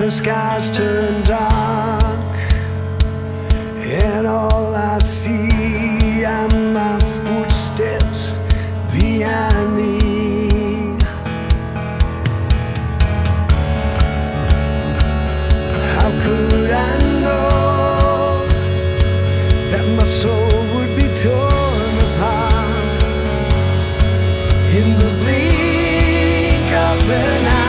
The skies turn dark, and all I see are my footsteps behind me. How could I know that my soul would be torn apart in the blink of an eye?